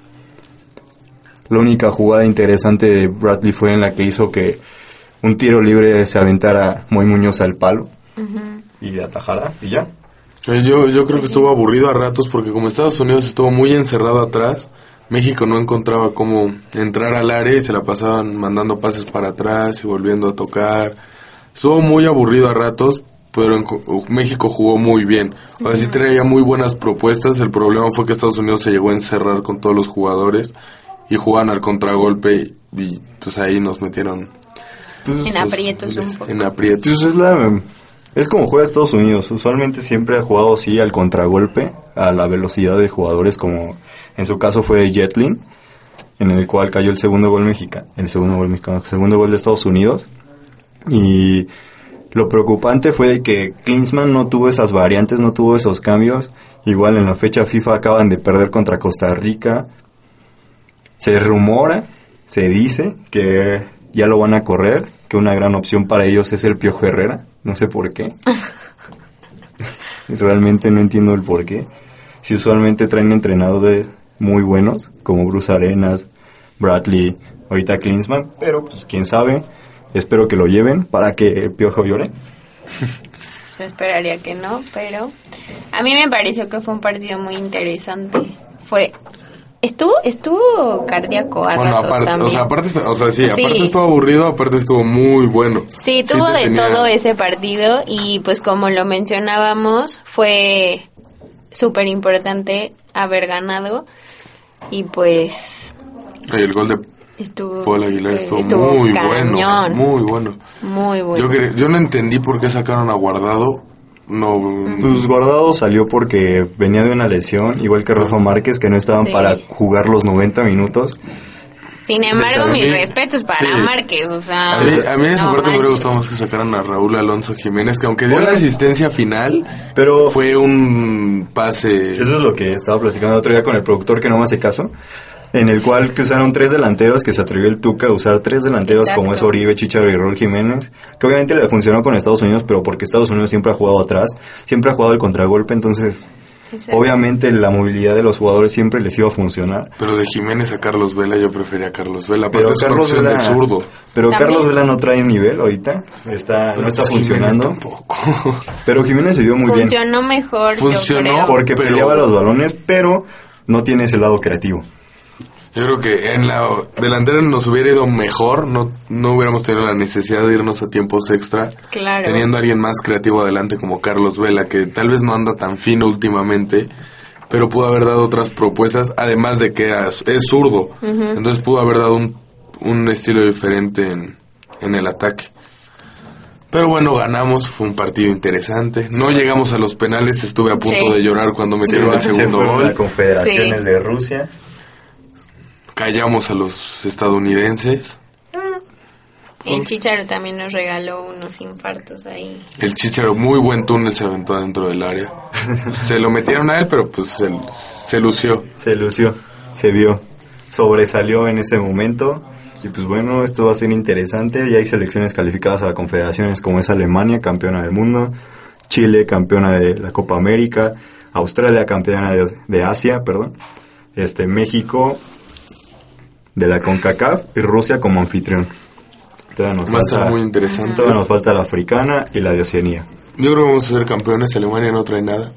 La única jugada interesante de Bradley fue en la que hizo que un tiro libre se aventara Moy Muñoz al palo y atajara y ya. Eh, Yo, yo creo que estuvo aburrido a ratos porque como Estados Unidos estuvo muy encerrado atrás, México no encontraba cómo entrar al área y se la pasaban mandando pases para atrás y volviendo a tocar. Estuvo muy aburrido a ratos, pero en co- México jugó muy bien. O sea, sí traía muy buenas propuestas. El problema fue que Estados Unidos se llegó a encerrar con todos los jugadores y jugaban al contragolpe y, y, pues ahí nos metieron En pues, aprietos un poco. en aprietos. Pues es la es como juega Estados Unidos. Usualmente siempre ha jugado así al contragolpe, a la velocidad de jugadores, como en su caso fue Jetlin, en el cual cayó el segundo gol mexicano, el segundo gol mexicano, el segundo gol de Estados Unidos. Y lo preocupante fue de que Klinsmann no tuvo esas variantes, no tuvo esos cambios. Igual en la fecha FIFA acaban de perder contra Costa Rica. Se rumora, se dice que ya lo van a correr, que una gran opción para ellos es el Piojo Herrera, no sé por qué. Realmente no entiendo el por qué. Si usualmente traen entrenadores muy buenos, como Bruce Arenas, Bradley, ahorita Klinsmann, pero pues quién sabe, espero que lo lleven para que el Piojo llore. Yo esperaría que no, pero a mí me pareció que fue un partido muy interesante. Fue estuvo estuvo cardíaco a bueno, ratos aparte, también. o sea, aparte, o sea, sí, Sí. aparte estuvo aburrido, aparte estuvo muy bueno. Sí, tuvo te de tenía- todo ese partido y pues como lo mencionábamos, fue súper importante haber ganado y pues Y el gol de estuvo, Paul Aguilar eh, estuvo, estuvo muy cañón, bueno, muy bueno. muy bueno. Yo, cre- yo no entendí por qué sacaron a Guardado. No, Pues Guardado salió porque venía de una lesión, igual que Rafa Márquez, que no estaban Sí. para jugar los noventa minutos. Sin embargo, a mí- mis respetos para sí. Márquez, o sea... A mí, a mí en esa no parte me hubiera manches. gustado más que sacaran a Raúl Alonso Jiménez, que aunque dio Bueno. la asistencia final, Pero fue un pase... eso es lo que estaba platicando el otro día con el productor que no me hace caso, en el cual que usaron tres delanteros, que se atrevió el Tuca a usar tres delanteros Exacto. como es Oribe, Chicharo y Raúl Jiménez, que obviamente le funcionó con Estados Unidos, pero porque Estados Unidos siempre ha jugado atrás, siempre ha jugado el contragolpe, entonces Exacto. obviamente la movilidad de los jugadores siempre les iba a funcionar. Pero de Jiménez a Carlos Vela yo prefería a Carlos Vela, Pero aparte es una Carlos opción Vela, de zurdo. pero También. Carlos Vela no trae nivel ahorita, está, no está Pues Jiménez funcionando, tampoco. pero Jiménez se vio muy bien. Funcionó mejor, Funcionó. yo creo. Porque Pero- peleaba los balones, pero no tiene ese lado creativo. Yo creo que en la delantera nos hubiera ido mejor, no, no hubiéramos tenido la necesidad de irnos a tiempos extra, Claro. teniendo a alguien más creativo adelante como Carlos Vela, que tal vez no anda tan fino últimamente, pero pudo haber dado otras propuestas, además de que era- es zurdo, entonces pudo haber dado un, un estilo diferente en, en el ataque. Pero bueno, ganamos, fue un partido interesante. No llegamos a los penales, estuve a punto Sí. de llorar cuando metieron el se segundo fueron gol. a confederaciones Sí. de Rusia. Callamos a los estadounidenses. El Chicharo también nos regaló unos infartos ahí. El Chicharo, muy buen túnel, se aventó adentro del área. Se lo metieron a él, pero pues se, se lució. Se lució, se vio, sobresalió en ese momento. Y pues bueno, esto va a ser interesante. Ya hay selecciones calificadas a las confederaciones como es Alemania, campeona del mundo, Chile, campeona de la Copa América, Australia, campeona de, de Asia, perdón, este México de la CONCACAF y Rusia como anfitrión. Todavía nos Va a estar falta, muy interesante. todavía nos falta la africana y la de Oceanía. Yo creo que vamos a ser campeones. Alemania no trae nada.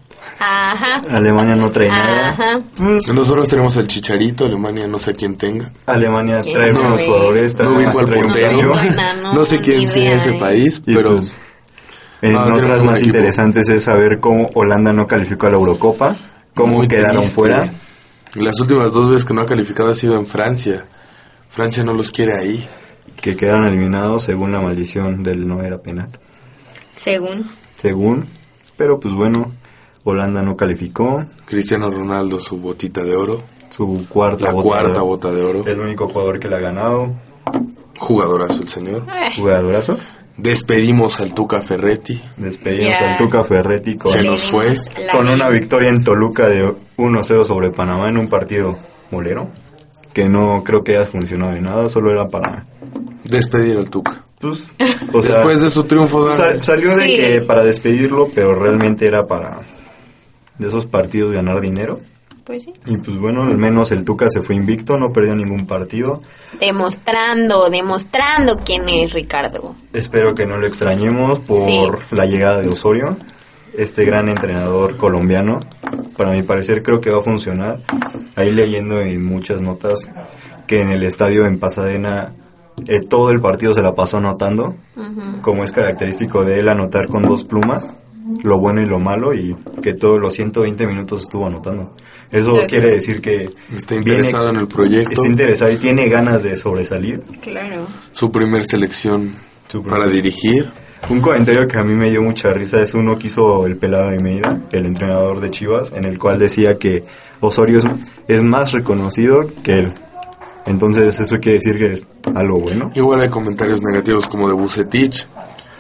Ajá. Alemania no trae nada. Ajá. Nosotros tenemos el Chicharito, Alemania no sé quién tenga. Alemania ¿Quién trae sabe? buenos jugadores. trae- No ubico al trae un portero. cambio. Buena, no, No sé quién ni sea idea, ese eh. país, Y pero pues, en Ah, tenemos otras un más equipo. interesantes es saber cómo Holanda no calificó a la Eurocopa, cómo muy quedaron triste. fuera. Las últimas dos veces que no ha calificado ha sido en Francia. Francia no los quiere ahí. Que quedaron eliminados según la maldición del no era penal. Según. Según, pero pues bueno, Holanda no calificó, Cristiano Ronaldo, su botita de oro. su cuarta La bota cuarta de oro. bota de oro. El único jugador que la ha ganado, Jugadorazo el señor. Eh, jugadorazo. Despedimos al Tuca Ferretti. Despedimos Ya. al Tuca Ferretti con, Se nos fue. la con vida. una victoria en Toluca de uno cero sobre Panamá en un partido molero, que no creo que haya funcionado de nada, solo era para... Despedir al Tuca. Pues, o sea, Después de su triunfo, Sa- salió de Sí. que para despedirlo, pero realmente era para de esos partidos ganar dinero. Pues sí. Y pues bueno, al menos el Tuca se fue invicto, no perdió ningún partido. Demostrando, demostrando quién es Ricardo. Espero que no lo extrañemos por Sí. la llegada de Osorio, este gran entrenador colombiano. Para mi parecer creo que va a funcionar. Ahí leyendo en muchas notas que en el estadio en Pasadena eh, todo el partido se la pasó anotando, como es característico de él anotar con dos plumas, lo bueno y lo malo, y que todos los ciento veinte minutos estuvo anotando. Eso Cierto. quiere decir que está interesado en el proyecto. está interesado y tiene ganas de sobresalir. Claro. Su primer selección Su para primer- dirigir. Un comentario que a mí me dio mucha risa es uno que hizo el Pelado de Meida, el entrenador de Chivas, en el cual decía que Osorio es, es más reconocido que él. Entonces eso quiere decir que es algo bueno. Igual hay comentarios negativos como de Vucetich.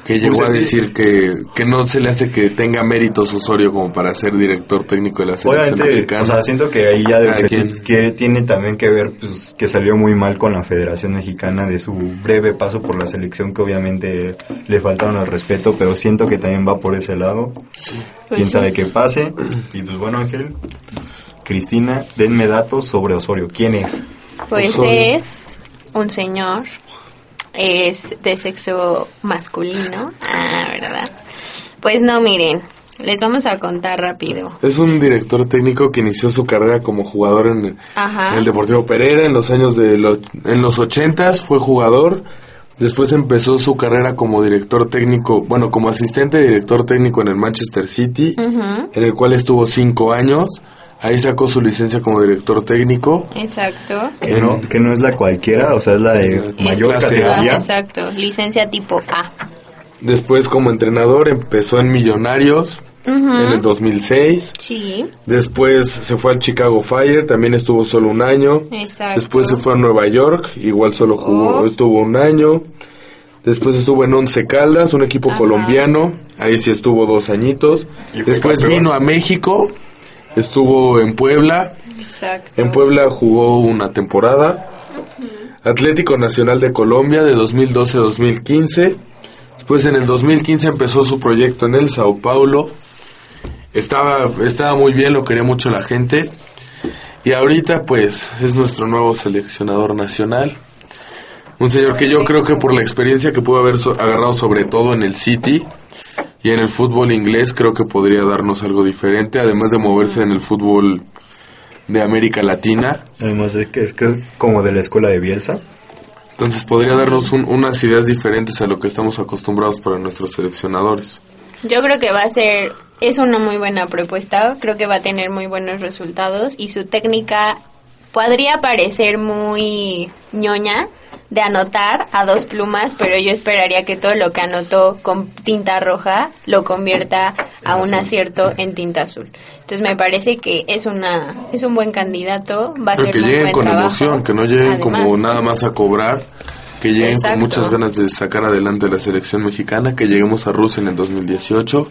que llegó Pues, a decir que, que no se le hace que tenga méritos Osorio como para ser director técnico de la selección Obviamente, mexicana. o sea, siento que ahí ya Cada de, quien. que tiene también que ver pues, que salió muy mal con la Federación Mexicana de su breve paso por la selección, que obviamente le faltaron al respeto, pero siento que también va por ese lado. Quién sabe qué pase. Y pues bueno, Ángel, Cristina, denme datos sobre Osorio. ¿Quién es? Pues Osorio. es un señor, es de sexo masculino. Ah, ¿verdad? Pues no, miren, les vamos a contar rápido. Es un director técnico que inició su carrera como jugador en, Ajá. en el Deportivo Pereira en los años de los, en los ochentas, fue jugador. Después empezó su carrera como director técnico, bueno, como asistente de director técnico en el Manchester City, Ujú. en el cual estuvo cinco años. Ahí sacó su licencia como director técnico. Exacto. Que no, que no es la cualquiera, o sea, es la de mayor clase A. categoría. Exacto, licencia tipo A. Después como entrenador empezó en Millonarios en el dos mil seis. Sí, Después se fue al Chicago Fire, también estuvo solo un año. exacto. Después se fue a Nueva York, igual solo jugó, Oh. estuvo un año. Después estuvo en Once Caldas, un equipo Ajá. colombiano, ahí sí estuvo dos añitos. Y fue Después campeón. vino a México, estuvo en Puebla, Exacto. en Puebla jugó una temporada. Atlético Nacional de Colombia de dos mil doce a dos mil quince. Después en el dos mil quince empezó su proyecto en el Sao Paulo. Estaba, estaba muy bien, lo quería mucho la gente. Y ahorita pues es nuestro nuevo seleccionador nacional. Un señor que yo creo que por la experiencia que pudo haber so- agarrado sobre todo en el City y en el fútbol inglés, creo que podría darnos algo diferente, además de moverse en el fútbol de América Latina. Además es que es que como de la escuela de Bielsa. Entonces podría darnos un- unas ideas diferentes a lo que estamos acostumbrados para nuestros seleccionadores. Yo creo que va a ser, es una muy buena propuesta, creo que va a tener muy buenos resultados y su técnica podría parecer muy ñoña de anotar a dos plumas, pero yo esperaría que todo lo que anotó con tinta roja lo convierta a un acierto en tinta azul. Entonces me parece que es una es un buen candidato, va a Pero ser que un lleguen buen con trabajo. emoción, que no lleguen como Además. nada más a cobrar, que lleguen Exacto. con muchas ganas de sacar adelante la selección mexicana, que lleguemos a Rusia en el dos mil dieciocho,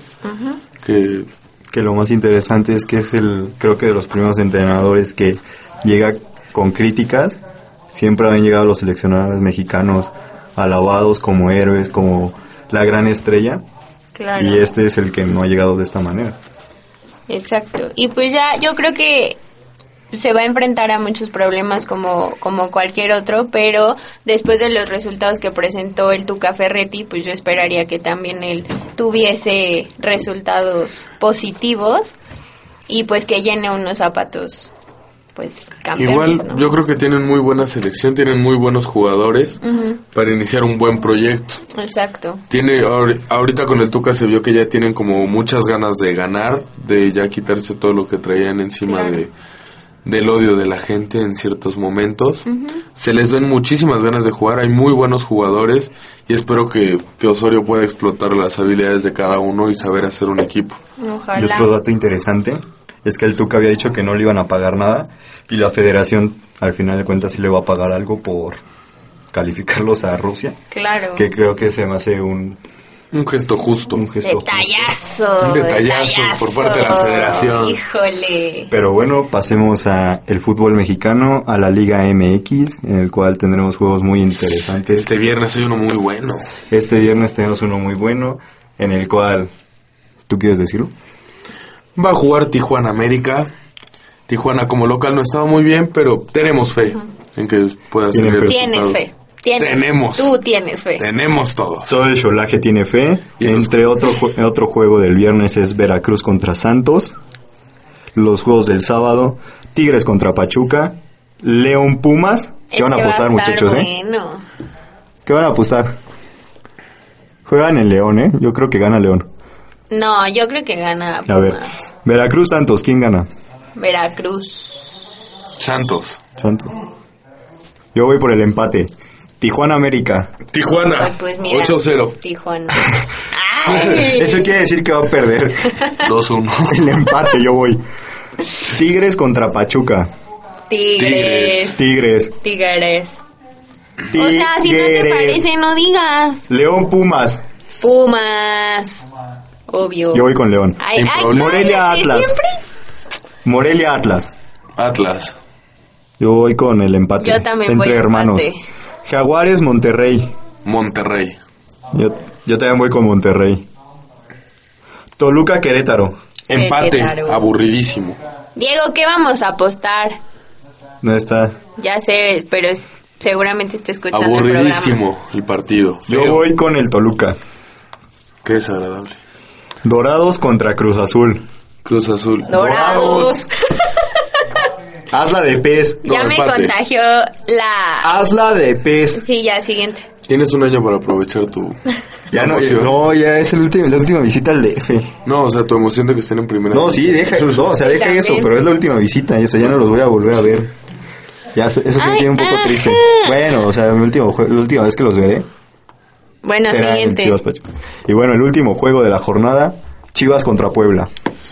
que Que lo más interesante es que es el, creo que de los primeros entrenadores que llega con críticas. Siempre han llegado los seleccionadores mexicanos alabados como héroes, como la gran estrella. Claro. Y este es el que no ha llegado de esta manera. Exacto. Y pues ya yo creo que se va a enfrentar a muchos problemas como, como cualquier otro, pero después de los resultados que presentó el Tuca Ferretti, pues yo esperaría que también él tuviese resultados positivos y pues que llene unos zapatos pues campeones, igual ¿no? yo creo que tienen muy buena selección, tienen muy buenos jugadores Ujú. para iniciar un buen proyecto. Exacto. Tiene ahori- ahorita con el Tuca se vio que ya tienen como muchas ganas de ganar, de ya quitarse todo lo que traían encima Claro. de del odio de la gente en ciertos momentos. Se les ven muchísimas ganas de jugar, hay muy buenos jugadores y espero que, que Osorio pueda explotar las habilidades de cada uno y saber hacer un equipo. Y Ojalá. otro dato interesante es que el Tuca había dicho que no le iban a pagar nada y la federación al final de cuentas sí le va a pagar algo por calificarlos a Rusia, Claro. que creo que se me hace un, Un gesto justo. un gesto justo. Detallazo. Un detallazo por parte de la federación. Híjole. Pero bueno, pasemos a el fútbol mexicano, a la Liga M X, en el cual tendremos juegos muy interesantes. Este viernes hay uno muy bueno. Este viernes tenemos uno muy bueno, en el cual, ¿tú quieres decirlo? Va a jugar Tijuana América. Tijuana como local no estaba muy bien, pero tenemos fe en que pueda ser Tienen el fe. Tienes resultado. fe. Tienes. Tenemos. Tú tienes fe. Tenemos todos. Todo el cholaje tiene fe. Y los- Entre otro, jue- otro juego del viernes es Veracruz contra Santos. Los juegos del sábado, Tigres contra Pachuca, León Pumas. ¿Qué Es van a que va apostar, estar muchachos, eh? bueno. ¿Qué van a apostar? Juegan en León, ¿eh? Yo creo que gana León. No, yo creo que gana A ver, Pumas. Veracruz Santos, ¿quién gana? Veracruz. Santos. Santos. Yo voy por el empate. Tijuana América. Tijuana. Ay, pues mira. ocho cero. Tijuana. Ay. Eso quiere decir que va a perder. dos uno. El empate, yo voy. Tigres contra Pachuca. Tigres. Tigres. Tigres. O sea, si no te Tigres. parece, no digas. León Pumas. Pumas. Obvio. Yo voy con León. Ay, Sin ay, problema. Morelia cállate, Atlas. siempre. Morelia Atlas. Atlas. Yo voy con el empate. Yo también entre voy hermanos. empate. Jaguares Monterrey. Monterrey. Yo, yo también voy con Monterrey. Toluca Querétaro. Empate. Querétaro. Aburridísimo. Diego, ¿qué vamos a apostar? No está. Ya sé, pero es- seguramente está escuchando el programa. Aburridísimo el partido. Yo Feo. voy con el Toluca. Qué desagradable. Dorados contra Cruz Azul. Cruz Azul. Dorados. Hazla de pez. Ya No, me empate. contagió la... Hazla de pez. Sí, ya, siguiente. Tienes un año para aprovechar tu Ya no, emoción. no, ya es el último, la última visita al D F. No, o sea, tu emoción de que estén en primera. No, sí, deja, no, o sea, Sí, deja también. eso, pero es la última visita, o sea, ya no los voy a volver a ver. Ya, se- eso sí me Ay, tiene un poco ajá. triste. Bueno, o sea, mi último jue- la última vez que los veré Bueno, será en siguiente. Chivas Pachuca. Y bueno, el último juego de la jornada, Chivas contra Puebla.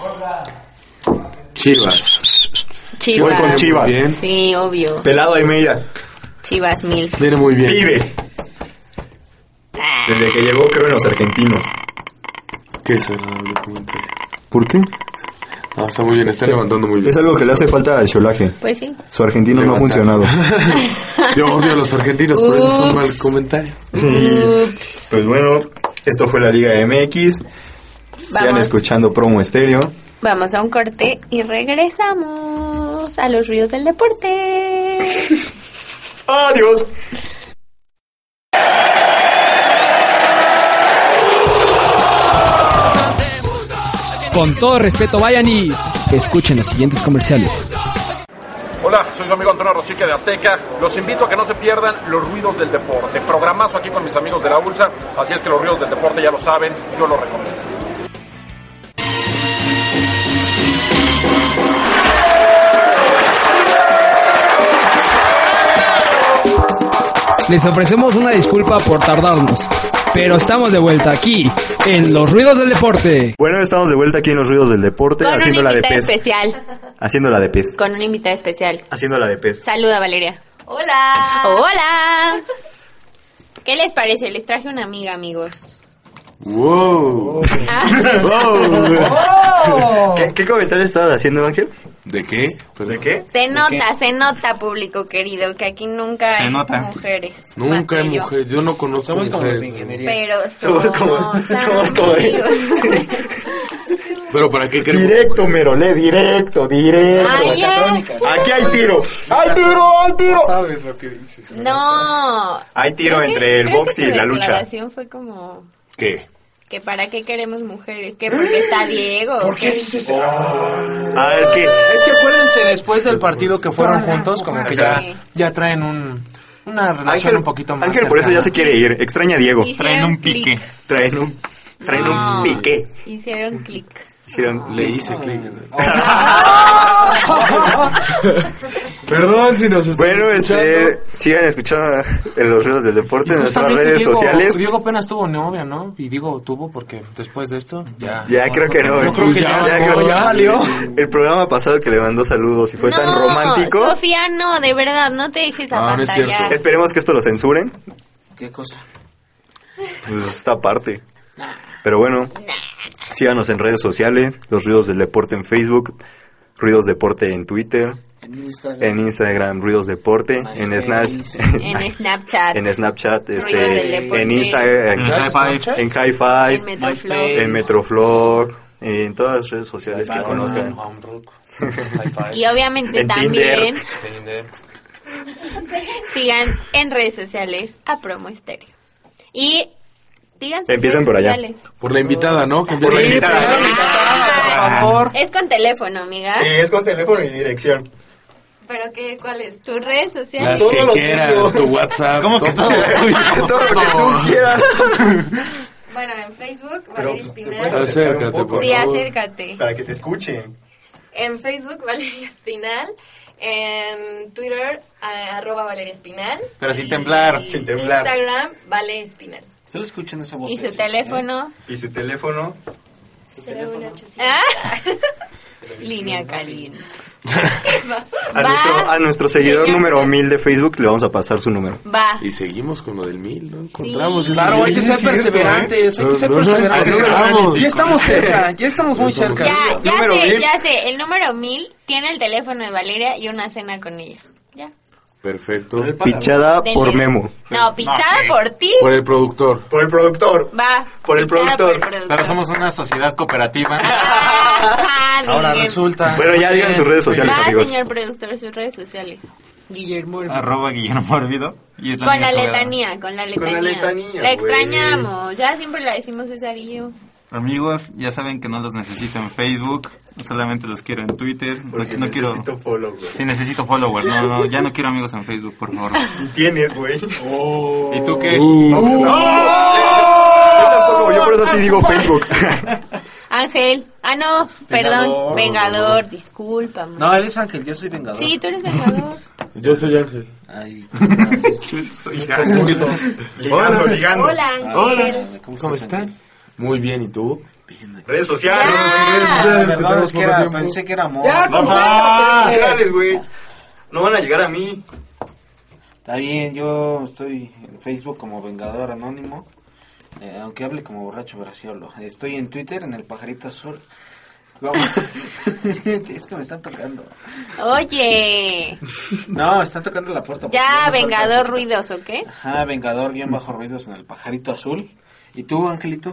Chivas. Chivas. Voy con Chivas. Muy bien. Sí, obvio. Pelado Almeida, Chivas mil. Viene muy bien. vive. Desde que llegó creo en los argentinos. Qué desagradable comentario. ¿Por qué? No, está muy bien, está levantando muy bien. Es algo que le hace falta al Cholaje. Pues sí. Su argentino no ha Levantar. funcionado. Yo odio a los argentinos, por eso es un mal Ups. comentario. Ups. Pues bueno, esto fue la Liga M X. Sigan Vamos. escuchando Promo Estéreo. Vamos a un corte y regresamos a los ríos del deporte. Adiós. Con todo respeto, vayan y escuchen los siguientes comerciales. Hola, soy su amigo Antonio Rosique de Azteca. Los invito a que no se pierdan los ruidos del deporte. Programazo aquí con mis amigos de la U L S A. Así es que los ruidos del deporte ya lo saben, yo lo recomiendo. Les ofrecemos una disculpa por tardarnos, pero estamos de vuelta aquí en los ruidos del deporte. Bueno, estamos de vuelta aquí en los ruidos del deporte, Con haciendo una la de invitada pez. especial. Haciendo la de pez. Con una invitada especial. Haciendo la de pez. Saluda, Valeria. Hola. Hola. ¿Qué les parece? Les traje una amiga, amigos. Wow. ¿Qué, ¿Qué comentario estabas haciendo, Ángel? ¿De qué? ¿De qué? Se nota, se nota, público querido, que aquí nunca Se hay nota. mujeres. Nunca más que hay yo. mujeres. Yo no conozco Somos como los mujeres. de ingeniería. Pero Somos somos, como- somos como- amigos. Pero ¿para qué queremos? Directo, Merolé, directo, directo. Ay, ya. Aquí hay tiro. ¡Hay tiro, hay tiro! Sabes lo que dices. No. Hay tiro Creo que- entre el creo box que y tu la lucha. declaración fue como ¿Qué? que para qué queremos mujeres, que porque está Diego. ¿Por qué dices? Ah, es que... Es que acuérdense después del partido que fueron juntos, como que ya, Sí. ya traen un, una relación Ángel, un poquito más. Ángel por eso ya cercana. se quiere ir. Extraña a Diego. Hicieron un clic. pique. Traen un... Traen No. un pique. Hicieron clic. Hicieron... Le hice clic. Perdón si nos están Bueno, escuchando. este, sigan escuchando en los ruidos del deporte Y en nuestras justamente redes Diego- sociales. Diego apenas tuvo novia, ¿no? Y digo tuvo porque después de esto ya. Ya creo que no. Yo creo que Ya, ya, ya, no, ya. ya valió. El programa pasado que le mandó saludos y fue tan No, romántico. Sofía, no, de verdad, no te dejes No, no es apantallar. cierto. Esperemos que esto lo censuren. ¿Qué cosa? Pues esta parte. Pero bueno, síganos en redes sociales, los Ruidos del Deporte en Facebook, Ruidos Deporte en Twitter, En Instagram. en Instagram Ruidos Deporte, en Snap, En Snapchat. en Snapchat, Ruidos este, del Deporte. en Instagram, En Hi-Fi. en Hi-Fi, En Metroflow. en Metroflog, en todas las redes sociales que Bye, conozcan. Homebrook. Hi-Fi. Y obviamente En también Tinder. sigan en redes sociales a Promo Estéreo. Y digan sus Empiecen redes por allá. sociales. Por la invitada, ¿no? Que Por la empiece- invitada. Ah, Por favor. Es con teléfono, amiga. Sí, es con teléfono y dirección. ¿Pero qué? ¿Cuál es? Tus redes Las sociales. Todo que lo quieras, tuyo. tu WhatsApp. ¿Cómo que todo? Todo lo que tú quieras. Bueno, en Facebook, Pero, Valeria pues, te Espinal. puedes acercar un Acércate, poco, por Sí, favor. acércate. para que te escuchen. En Facebook, Valeria Espinal. En Twitter, a- arroba Valeria Espinal. Pero sin Y- temblar. Sin temblar. Instagram, Vale Espinal. Solo escuchen esa voz. Y su teléfono. Y su teléfono. cero uno ochocientos. Ah. Línea caliente. A nuestro, a nuestro seguidor Señor. número mil de Facebook le vamos a pasar su número. Va. Y seguimos con lo del mil, ¿no? Encontramos Sí. ese Claro, hay que mil. ser Sí, es cierto, perseverantes, ¿eh? hay que ser No, no, no, perseverantes. encontramos. Ya estamos cerca, ya estamos muy Ya estamos cerca. Ya, ya Número sé, mil. ya sé. El número mil tiene el teléfono de Valeria y una cena con ella. Ya. Perfecto. Pichada Dele. por Memo. No, pichada por ti. Por el productor. Por el productor. Va. Por el pichada productor. por el productor. Pero somos una sociedad cooperativa. Ah, Ahora Guillermo. resulta. Bueno, ya digan sus redes sociales, Va, amigos. señor productor, sus redes sociales. Guillermo. Arroba Guillermo Orbido. Y es Con la niña Toledo. letanía, con la letanía. letanía, La güey. extrañamos. Ya siempre la decimos César y yo. Amigos, ya saben que no los necesito en Facebook, solamente los quiero en Twitter. No, Porque no quiero. necesito follow, güey. Sí, necesito followers. No, no, ya no quiero amigos en Facebook, por favor. Tienes, güey. ¿Y tú qué? Yo tampoco, yo por eso sí digo Facebook. Ángel. Ah, no, perdón. Vengador, discúlpame. No, eres Ángel, yo soy Vengador. Sí, tú eres Vengador. Yo soy Ángel. Ay, Ligando, ligando. Hola, Ángel. Hola. ¿cómo ¿Cómo están? Muy bien, ¿y tú? Redes sociales. Ya. Redes Perdón, es que era, tiempo. pensé que era amor. Ya, No, concéntrate. redes sociales, güey. No van a llegar a mí. está bien, yo estoy en Facebook como Vengador Anónimo. Eh, aunque hable como borracho, pero así hablo. Estoy en Twitter en el Pajarito Azul. Vamos. Es que me están tocando. Oye. No, me están tocando la puerta. porque Ya, no me Vengador falta- ruidos, ¿o qué? Ajá, Vengador guión bajo ruidos en el Pajarito Azul. ¿Y tú, Angelito?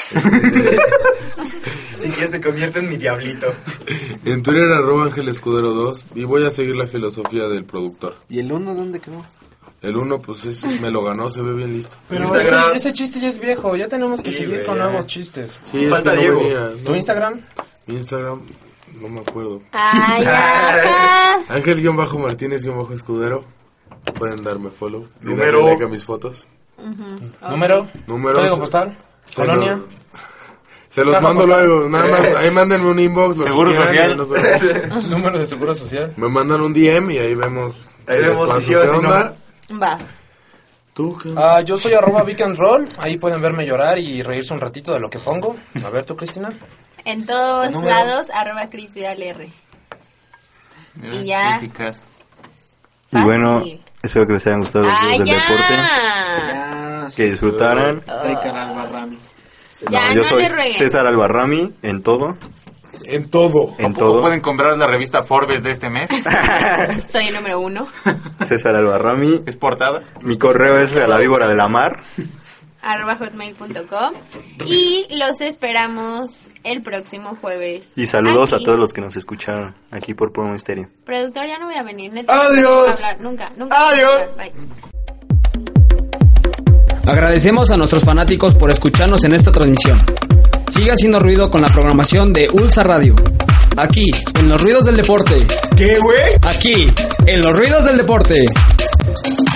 Si quieres te conviertes en mi diablito. En Twitter arroba Ángel Escudero dos y voy a seguir la filosofía del productor. ¿Y el uno dónde quedó? El uno, pues ese me lo ganó, se ve bien listo. Pero Instagram. ese, ese chiste ya es viejo, ya tenemos que Sí, seguir güey, con ya. nuevos chistes. Sí, es Falta que no Diego. venía, ¿Tu no. Instagram? Mi Instagram, no me acuerdo. Ay, ajá. Ángel-Martínez-Escudero. Pueden darme follow. Y Número. darle like a mis fotos. ¿Número? Números. ¿Código postal? Se ¿Colonia? los- Se los Caja mando postal. luego, nada más. Ahí mándenme un inbox. lo que Seguro quieran, social. y nos vemos. ¿Número de seguro social? Me mandan un D M y ahí vemos. Ahí les vemos si paso. sí o ¿Qué si no. onda? Va. ¿Tú qué onda? Ah, yo soy arroba Vic and Roll. Ahí pueden verme llorar y reírse un ratito de lo que pongo. A ver, ¿tú, Cristina? En todos Número. lados, arroba Cris Vidal R. Mira, Y ya. eficaz. Y bueno, Fácil. espero que les hayan gustado los ¡Ah, videos del ya! deporte. Ah, Que disfrutaran. Rica Albarrami. Ya, No, yo no soy le rueguen. César Albarrami en todo. En todo. En ¿O todo. pueden comprar la revista Forbes de este mes? Soy el número uno. César Albarrami. ¿Es portada? Mi correo es a la víbora de la mar. arroba hotmail punto com. Y los esperamos el próximo jueves. Y saludos Aquí. a todos los que nos escucharon aquí por Promo Misterio. Productor, ya no voy a venir. Neta, Adiós. no voy a hablar. Nunca, nunca. Adiós. Bye. Agradecemos a nuestros fanáticos por escucharnos en esta transmisión. Sigue haciendo ruido con la programación de Ulsa Radio. Aquí, en los ruidos del deporte. ¿Qué, güey? Aquí, en los ruidos del deporte.